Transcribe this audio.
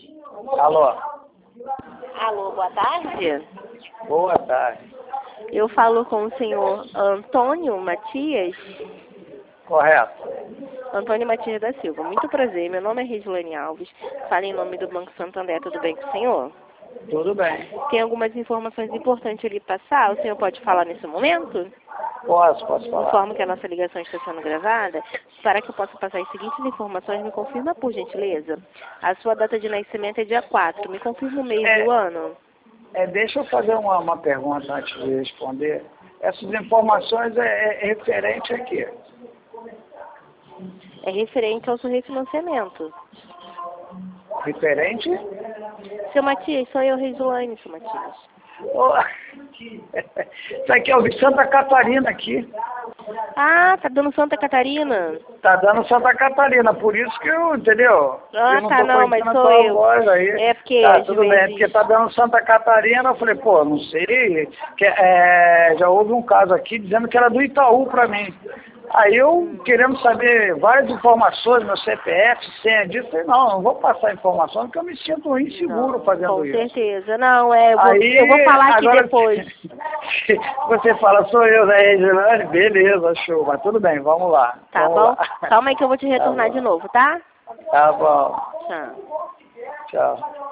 Alô? Alô, boa tarde. Boa tarde. Eu falo com o senhor Antônio Matias. Correto. Antônio Matias da Silva. Muito prazer, meu nome é Regiane Alves. Falo em nome do Banco Santander, tudo bem com o senhor? Tudo bem. Tem algumas informações importantes ali passar, o senhor pode falar nesse momento? Posso falar. Informo que a nossa ligação está sendo gravada. Para que eu possa passar as seguintes informações, me confirma por gentileza. A sua data de nascimento é dia 4. Me confirma o mês e o ano? Deixa eu fazer uma pergunta antes de responder. Essas informações é referente a quê? É referente ao seu refinanciamento. Referente? Seu Matias, sou eu, Regiane, seu Matias. Isso aqui é o de Santa Catarina aqui. Ah, tá dando Santa Catarina? Tá dando Santa Catarina, por isso que eu, entendeu? Ah, Eu não tá, tô não, mas conhecendo a sou tua eu. voz aí. É porque Tá, às tudo bem, vezes... porque tá dando Santa Catarina, eu falei, pô, não sei, já houve um caso aqui dizendo que era do Itaú pra mim. Aí eu, querendo saber várias informações, meu CPF, senha disso, falei, não vou passar informação porque eu me sinto inseguro fazendo isso. Com certeza, não, eu vou Aí, falar aqui agora, depois. você fala, sou eu, né, Regiane? Beleza, show, mas tudo bem, vamos lá. Tá Vamos bom? lá. Calma aí que eu vou te retornar de novo, tá? Tá bom. Tchau. Tchau.